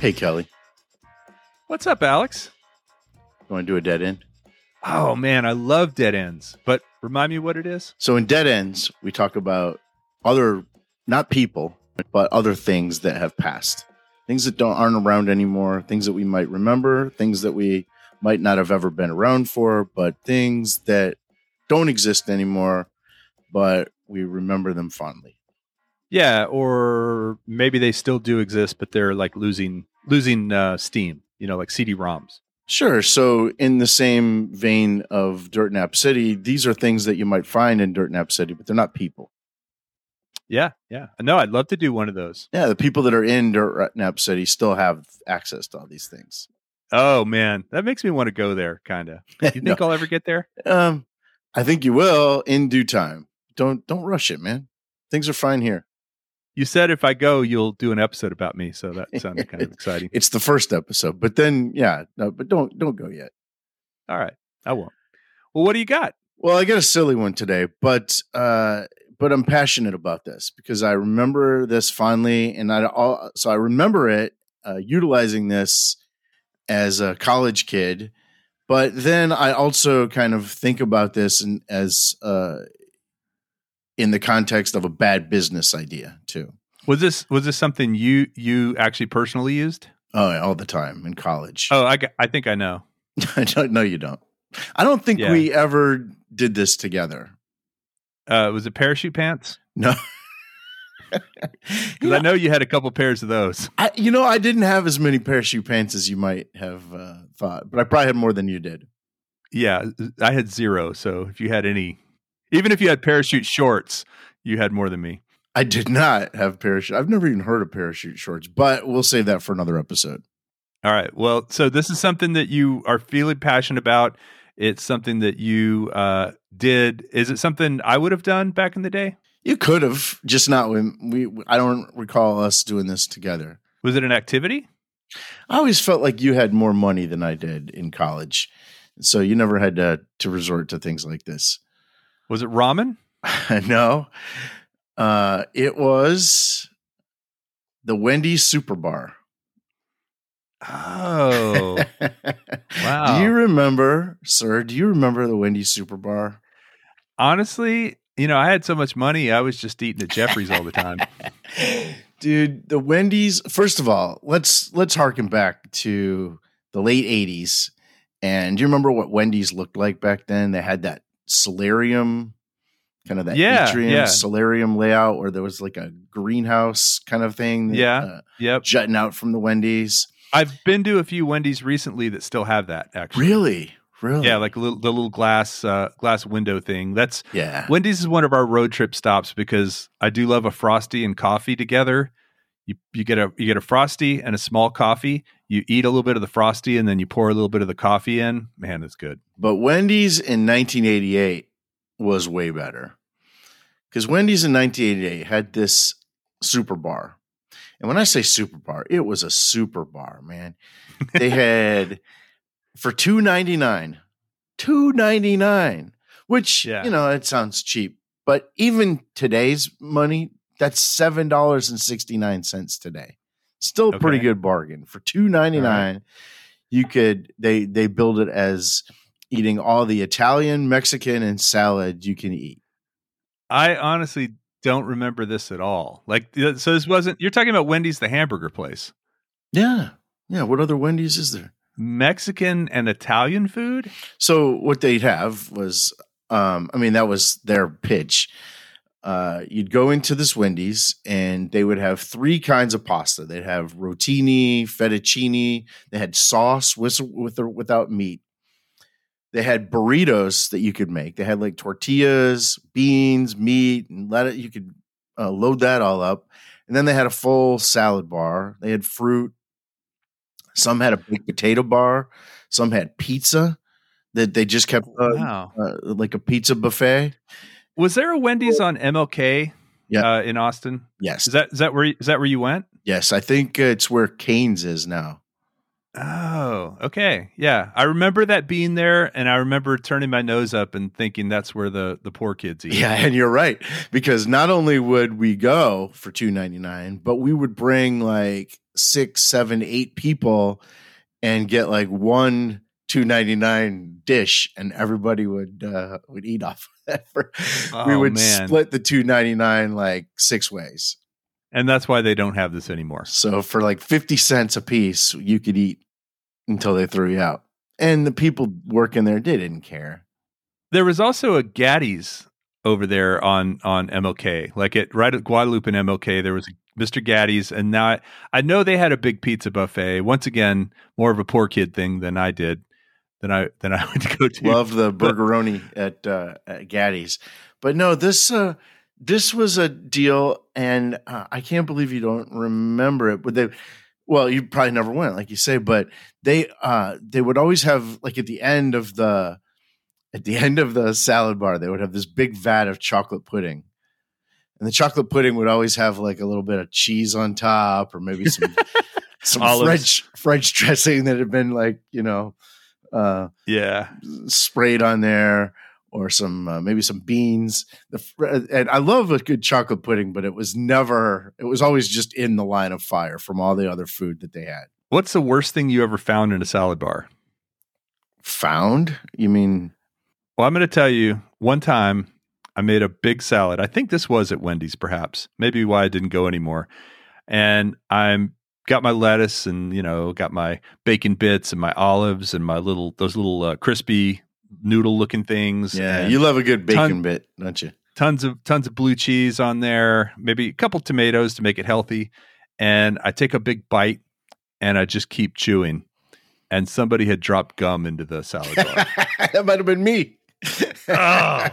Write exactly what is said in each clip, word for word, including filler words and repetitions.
Hey, Kelly. What's up, Alex? You want to do a dead end? Oh, man, I love dead ends. But remind me what it is. So in dead ends, we talk about other, not people, but other things that have passed. Things that don't aren't around anymore, things that we might remember, things that we might not have ever been around for, but things that don't exist anymore, but we remember them fondly. Yeah, or maybe they still do exist, but they're like losing losing uh, steam, you know, like C D ROMs. Sure. So in the same vein of Dirt Nap City, these are things that you might find in Dirt Nap City, but they're not people. Yeah, yeah. No, I'd love to do one of those. Yeah, the people that are in Dirt Nap City still have access to all these things. Oh, man. That makes me want to go there, kind of. You think No. I'll ever get there? Um, I think you will in due time. Don't don't rush it, man. Things are fine here. You said if I go, you'll do an episode about me, so that sounded kind of exciting. It's the first episode, but then yeah, no, but don't don't go yet. All right, I won't. Well, what do you got? Well, I got a silly one today, but uh, but I'm passionate about this because I remember this fondly, and I all so I remember it uh, utilizing this as a college kid, but then I also kind of think about this and as uh, in the context of a bad business idea too. Was this was this something you you actually personally used? Oh, yeah, all the time in college. Oh, I, got- I think I know. I don't know. You don't. I don't think Yeah. we ever did this together. Uh, was it parachute pants? No. Because I know you had a couple pairs of those. I, you know, I didn't have as many parachute pants as you might have uh, thought, but I probably had more than you did. Yeah, I had zero. So if you had any, even if you had parachute shorts, you had more than me. I did not have parachute. I've never even heard of parachute shorts, but we'll save that for another episode. All right. Well, so this is something that you are feeling passionate about. It's something that you uh, did. Is it something I would have done back in the day? You could have, just not when we. I don't recall us doing this together. Was it an activity? I always felt like you had more money than I did in college, so you never had to to resort to things like this. Was it ramen? No, uh, it was the Wendy's Super Bar. Oh, wow. Do you remember, sir? Do you remember the Wendy's Super Bar? Honestly, you know, I had so much money, I was just eating at Jeffrey's all the time. Dude, the Wendy's, first of all, let's let's harken back to the late eighties. And do you remember what Wendy's looked like back then? They had that solarium, kind of that Yeah, atrium yeah. solarium layout where there was like a greenhouse kind of thing that, Yeah. uh, Yep. jutting out from the Wendy's. I've been to a few Wendy's recently that still have that, actually. Really? Really? Yeah, like a little, the little glass uh, glass window thing. That's Yeah. Wendy's is one of our road trip stops because I do love a Frosty and coffee together. You you get a you get a Frosty and a small coffee. You eat a little bit of the Frosty and then you pour a little bit of the coffee in. Man, it's good. But Wendy's in nineteen eighty-eight was way better. Because Wendy's in nineteen eighty-eight had this super bar. And when I say super bar, it was a super bar, man. They had for two ninety-nine, two ninety-nine, which, Yeah. you know, it sounds cheap. But even today's money, that's seven dollars and sixty-nine cents today. Still a pretty Okay. good bargain. For two ninety-nine, you could they they build it as eating all the Italian, Mexican, and salad you can eat. I honestly don't remember this at all. Like, th- so this wasn't. You're talking about Wendy's, the hamburger place, Yeah. Yeah. What other Wendy's is there? Mexican and Italian food. So what they'd have was, um, I mean, that was their pitch. Uh, you'd go into this Wendy's and they would have three kinds of pasta. They'd have rotini, fettuccine. They had sauce with, with or without meat. They had burritos that you could make. They had like tortillas, beans, meat, and let it. You could uh, load that all up. And then they had a full salad bar. They had fruit. Some had a baked potato bar. Some had pizza that they just kept uh, Wow. uh, like a pizza buffet. Was there a Wendy's on M L K? Yeah. Uh, in Austin. Yes, Is that is that where is that where you went? yes. I think uh, it's where Cane's is now. Oh, okay. Yeah. I remember that being there and I remember turning my nose up and thinking that's where the, the poor kids eat. Yeah, and you're right, because not only would we go for two ninety-nine, but we would bring like six, seven, eight people and get like one two ninety-nine dish, and everybody would uh, would eat off of that. For, Oh, we would man. split the two ninety-nine like six ways. And that's why they don't have this anymore. So for like fifty cents a piece, you could eat until they threw you out. And the people working there, they didn't care. There was also a Gaddy's over there on, on M L K. Like at right at Guadalupe and M L K, there was a Mister Gaddy's. And now I, I know they had a big pizza buffet. Once again, more of a poor kid thing than I did, than I than I went to go to. Love the burgeroni at, uh, at Gaddy's. But no, this uh, this was a deal, and uh, I can't believe you don't remember it. But they, well, you probably never went, like you say. But they uh, they would always have, like at the end of the at the end of the salad bar, they would have this big vat of chocolate pudding, and the chocolate pudding would always have like a little bit of cheese on top, or maybe some some French French dressing that had been like you know, uh, yeah, sprayed on there. Or some uh, maybe some beans. The, and I love a good chocolate pudding, but it was never. It was always just in the line of fire from all the other food that they had. What's the worst thing you ever found in a salad bar? Found? You mean? Well, I'm going to tell you. One time, I made a big salad. I think this was at Wendy's, perhaps. Maybe why I didn't go anymore. And I'm got my lettuce, and you know, got my bacon bits, and my olives, and my little those little uh, crispy noodle looking things. Yeah, you love a good bacon ton, bit, don't you? Tons of tons of blue cheese on there, maybe a couple tomatoes to make it healthy. And I take a big bite and I just keep chewing. And somebody had dropped gum into the salad bar. That might have been me. Oh.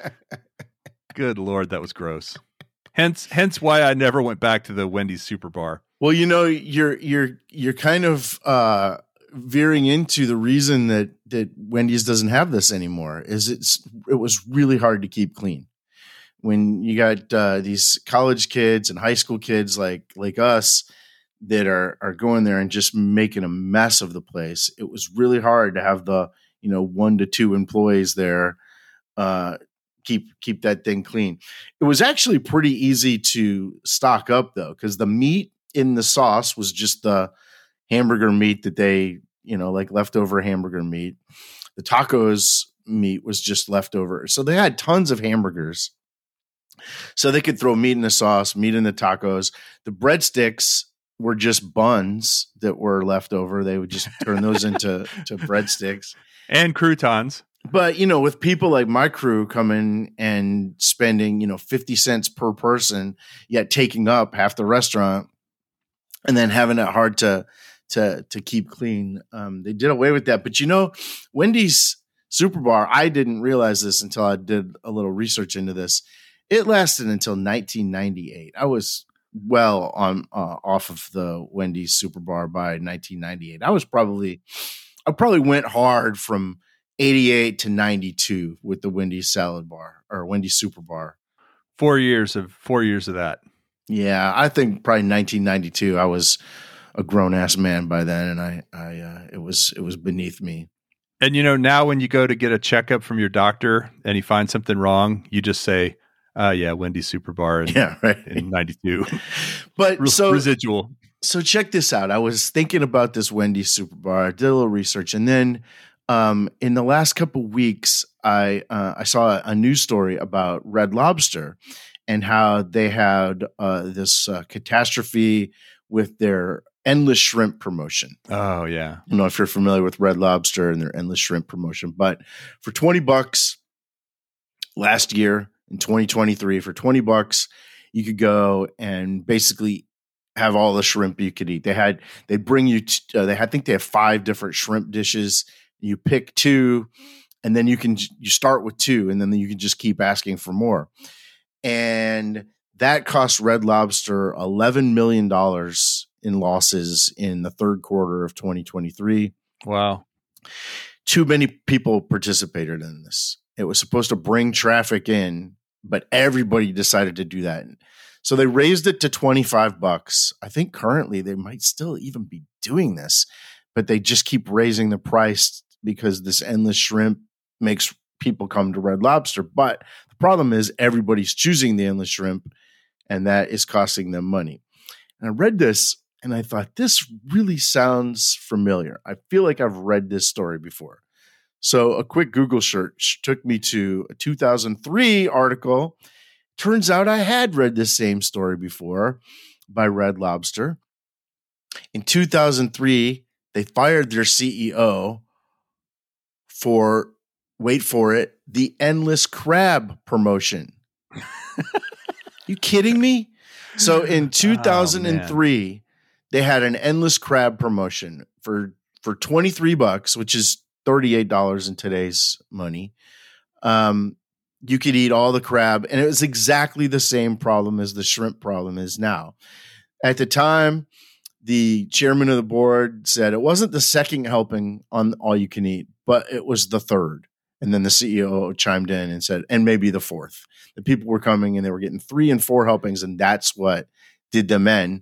Good Lord, that was gross. Hence hence why I never went back to the Wendy's Super Bar. Well, you know, you're you're you're kind of uh veering into the reason that that Wendy's doesn't have this anymore is it's it was really hard to keep clean when you got uh, these college kids and high school kids like like us that are are going there and just making a mess of the place. It was really hard to have the you know one to two employees there uh, keep keep that thing clean. It was actually pretty easy to stock up though, because the meat in the sauce was just the hamburger meat that they, you know, like leftover hamburger meat. The tacos meat was just leftover. So they had tons of hamburgers. So they could throw meat in the sauce, meat in the tacos. The breadsticks were just buns that were left over. They would just turn those into to breadsticks. And croutons. But, you know, with people like my crew coming and spending, you know, fifty cents per person, yet taking up half the restaurant and then having it hard to to to keep clean. Um, they did away with that. But, you know, Wendy's Super Bar, I didn't realize this until I did a little research into this. It lasted until nineteen ninety-eight. I was well on uh, off of the Wendy's Super Bar by nineteen ninety-eight. I was probably, I probably went hard from eighty-eight to ninety-two with the Wendy's Salad Bar or Wendy's Super Bar. Four years of four years of that. Yeah, I think probably nineteen ninety-two. I was a grown ass man by then, and I, I, uh, it was, it was beneath me. And you know, now when you go to get a checkup from your doctor and you find something wrong, you just say, "Uh, yeah, Wendy's Super Bar." In, yeah, right. In ninety-two, but Re- so residual. So check this out. I was thinking about this Wendy's Super Bar. I did a little research, and then um, in the last couple of weeks, I uh, I saw a news story about Red Lobster and how they had uh, this uh, catastrophe with their endless shrimp promotion. Oh yeah, I don't know if you're familiar with Red Lobster and their endless shrimp promotion, but for twenty bucks last year in twenty twenty-three, for twenty bucks, you could go and basically have all the shrimp you could eat. They had, they bring you, t- uh, they had, I think they have five different shrimp dishes. You pick two, and then you can, you start with two, and then you can just keep asking for more. And that cost Red Lobster eleven million dollars in losses in the third quarter of twenty twenty-three. Wow. Too many people participated in this. It was supposed to bring traffic in, but everybody decided to do that. So they raised it to twenty-five bucks. I think currently they might still even be doing this, but they just keep raising the price because this endless shrimp makes people come to Red Lobster. But the problem is everybody's choosing the endless shrimp, and that is costing them money. And I read this, and I thought, this really sounds familiar. I feel like I've read this story before. So a quick Google search took me to a two thousand three article. Turns out I had read this same story before by Red Lobster. In two thousand three, they fired their C E O for, wait for it, the Endless Crab promotion. You kidding me? So in two thousand three, oh, they had an Endless Crab promotion for, for twenty-three bucks, which is thirty-eight dollars in today's money. Um, you could eat all the crab, and it was exactly the same problem as the shrimp problem is now. At the time, the chairman of the board said it wasn't the second helping on all you can eat, but it was the third. And then the C E O chimed in and said, and maybe the fourth. The people were coming and they were getting three and four helpings, and that's what did them in.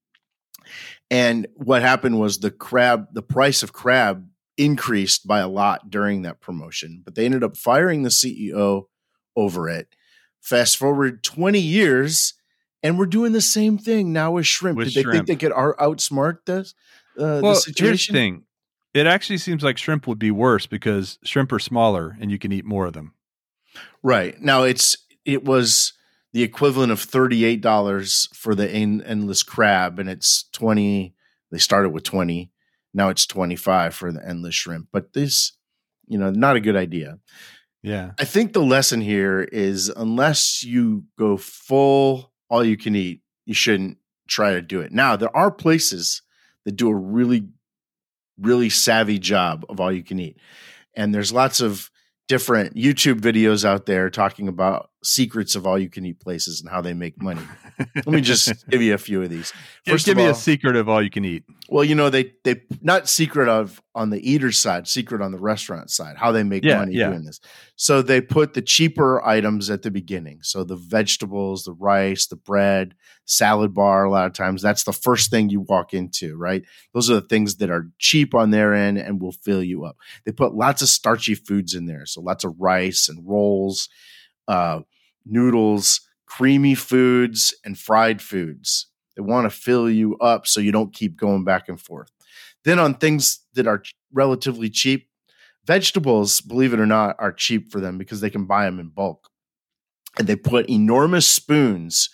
And what happened was the crab, the price of crab increased by a lot during that promotion, but they ended up firing the C E O over it. Fast forward twenty years, and we're doing the same thing now with shrimp. With Did they shrimp. think they could out- outsmart this? Uh, well, the situation? Here's the thing. It actually seems like shrimp would be worse because shrimp are smaller and you can eat more of them. Right. Now it's it was the equivalent of thirty-eight dollars for the en- endless crab, and it's twenty. They started with twenty. Now it's twenty-five for the endless shrimp. But this, you know, not a good idea. Yeah. I think the lesson here is unless you go full all you can eat, you shouldn't try to do it. Now, there are places that do a really really savvy job of all you can eat. And there's lots of different YouTube videos out there talking about secrets of all you can eat places and how they make money. Let me just give you a few of these. First, give me all, a secret of all you can eat. Well, you know, they, they not secret of on the eater's side, secret on the restaurant side, how they make yeah, money yeah. doing this. So they put the cheaper items at the beginning. So the vegetables, the rice, the bread, salad bar, a lot of times that's the first thing you walk into, right? Those are the things that are cheap on their end and will fill you up. They put lots of starchy foods in there. So lots of rice and rolls, uh, noodles, creamy foods, and fried foods. They want to fill you up so you don't keep going back and forth. Then on things that are relatively cheap, vegetables, believe it or not, are cheap for them because they can buy them in bulk. And they put enormous spoons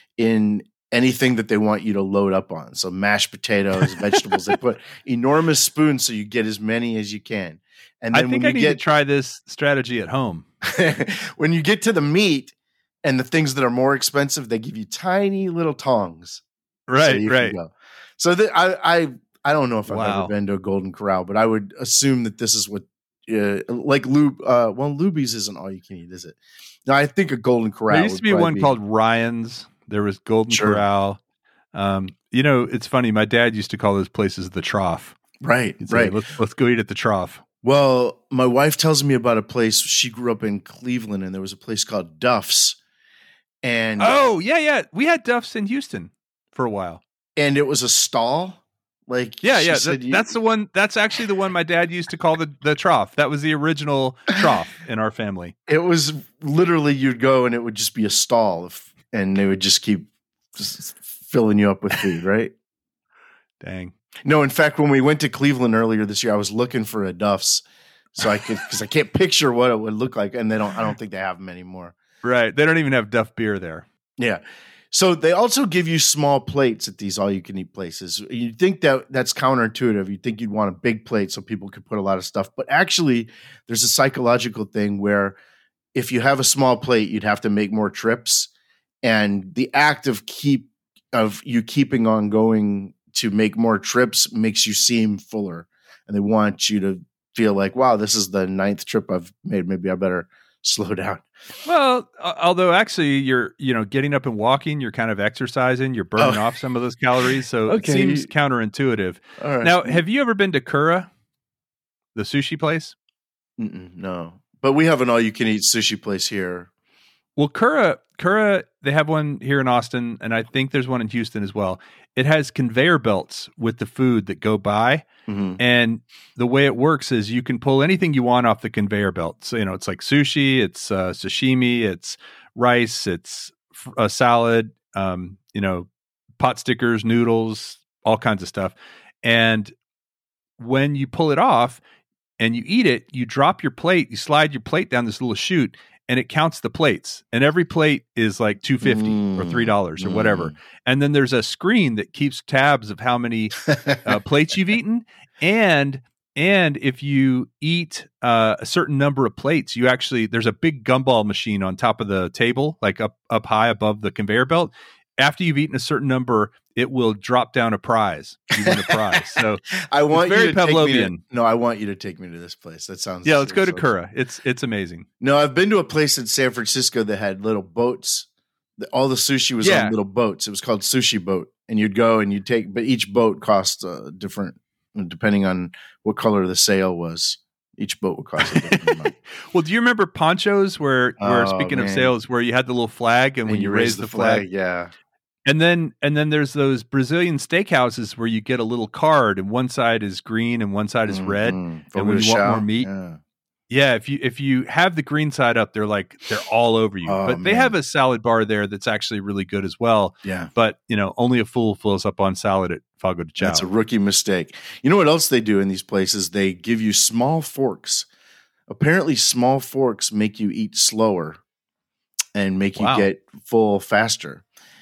in anything that they want you to load up on. So mashed potatoes, vegetables, they put enormous spoons so you get as many as you can. And then I think when I you need get, to try this strategy at home. when you get to the meat and the things that are more expensive, they give you tiny little tongs. Right, so right. Go. So th- I, I, I don't know if I've wow. ever been to a Golden Corral, but I would assume that this is what, uh, like Lube. Uh, well, Luby's isn't all you can eat, is it? No, I think a Golden Corral. There used to be one be... called Ryan's. There was Golden sure. Corral. Um, you know, it's funny. My dad used to call those places the Trough. Right, He'd say, right. Let's let's go eat at the Trough. Well, my wife tells me about a place. She grew up in Cleveland, and there was a place called Duff's. And oh yeah, yeah, we had Duff's in Houston for a while, and it was a stall. Like yeah, yeah, that, you, that's the one. That's actually the one my dad used to call the the Trough. That was the original Trough in our family. It was literally you'd go and it would just be a stall, if, and they would just keep just filling you up with food, right? Dang. No, in fact, when we went to Cleveland earlier this year, I was looking for a Duff's so I could because I can't picture what it would look like, and they don't. I don't think they have them anymore. Right, they don't even have Duff beer there. Yeah. So they also give you small plates at these all-you-can-eat places. You'd think that that's counterintuitive. You'd think you'd want a big plate so people could put a lot of stuff. But actually, there's a psychological thing where if you have a small plate, you'd have to make more trips. And the act of keep of you keeping on going to make more trips makes you seem fuller. And they want you to feel like, wow, this is the ninth trip I've made. Maybe I better slow down. Well, uh, although actually you're, you know, getting up and walking, you're kind of exercising, you're burning oh. off some of those calories. So okay. It seems counterintuitive. All right. Now, have you ever been to Kura, the sushi place? Mm-mm, no, but we have an all-you-can-eat sushi place here. Well, Kura, Kura, they have one here in Austin, and I think there's one in Houston as well. It has conveyor belts with the food that go by, mm-hmm. and the way it works is you can pull anything you want off the conveyor belt. So, you know, it's like sushi, it's uh, sashimi, it's rice, it's a salad, um, you know, pot stickers, noodles, all kinds of stuff. And when you pull it off and you eat it, you drop your plate, you slide your plate down this little chute, and it counts the plates. And every plate is like two dollars and fifty cents mm, or three dollars or mm. whatever. And then there's a screen that keeps tabs of how many uh, plates you've eaten. And and if you eat uh, a certain number of plates, you actually, there's a big gumball machine on top of the table, like up, up high above the conveyor belt. After you've eaten a certain number, it will drop down a prize. You win a prize. So I want very you to Pavlovian. Take me to, no, I want you to take me to this place. That sounds yeah. Let's so, go to so Kura. fun. It's it's amazing. No, I've been to a place in San Francisco that had little boats. All the sushi was Yeah. on little boats. It was called Sushi Boat, and you'd go and you'd take, but each boat cost uh, different, depending on what color the sail was. Each boat would cost a different amount. Well, do you remember Ponchos, where where Oh, speaking of man. sails, where you had the little flag, and, And when you, raise the flag, yeah. and then and then there's those Brazilian steakhouses where you get a little card, and one side is green and one side is red. Mhm. And when Fogo de you want more chão. meat, Yeah. yeah, if you if you have the green side up, they're like they're all over you. Oh, but they man. have a salad bar there that's actually really good as well. Yeah. But you know, only a fool fills up on salad at Fogo de Chão. That's a rookie mistake. You know what else they do in these places? They give you small forks. Apparently, small forks make you eat slower and make you Wow. get full faster.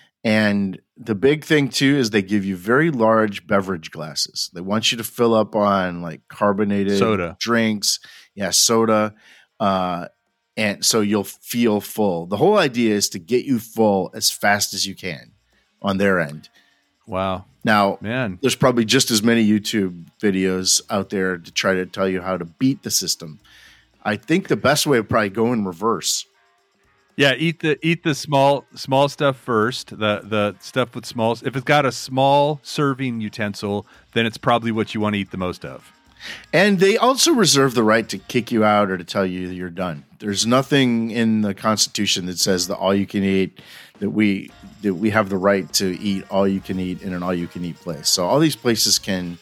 And the big thing, too, is they give you very large beverage glasses. They want you to fill up on like carbonated Soda. drinks. Yeah, soda. Uh, and so you'll feel full. The whole idea is to get you full as fast as you can on their end. Wow, Now, man. there's probably just as many YouTube videos out there to try to tell you how to beat the system. I think the best way would probably go in reverse. Yeah, eat the eat the small small stuff first. The the stuff with small. If it's got a small serving utensil, then it's probably what you want to eat the most of. And they also reserve the right to kick you out or to tell you you're done. There's nothing in the Constitution that says that all you can eat, that we that we have the right to eat all you can eat in an all you can eat place. So all these places can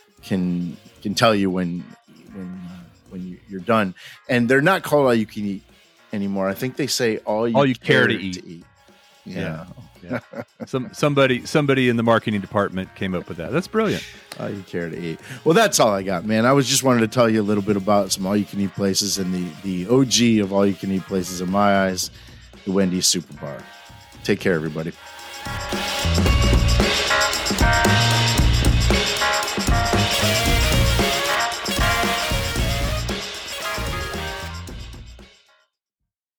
can can tell you when when uh, when you, you're done, and they're not called all you can eat anymore. I think they say all you, All you care care to to eat. eat. Yeah. Yeah. Some somebody somebody in the marketing department came up with that. That's brilliant. All you care to eat. Well, that's all I got, man. I was just wanted to tell you a little bit about some all you can eat places and the the O G of all you can eat places in my eyes, the Wendy's Super Bar. Take care, everybody.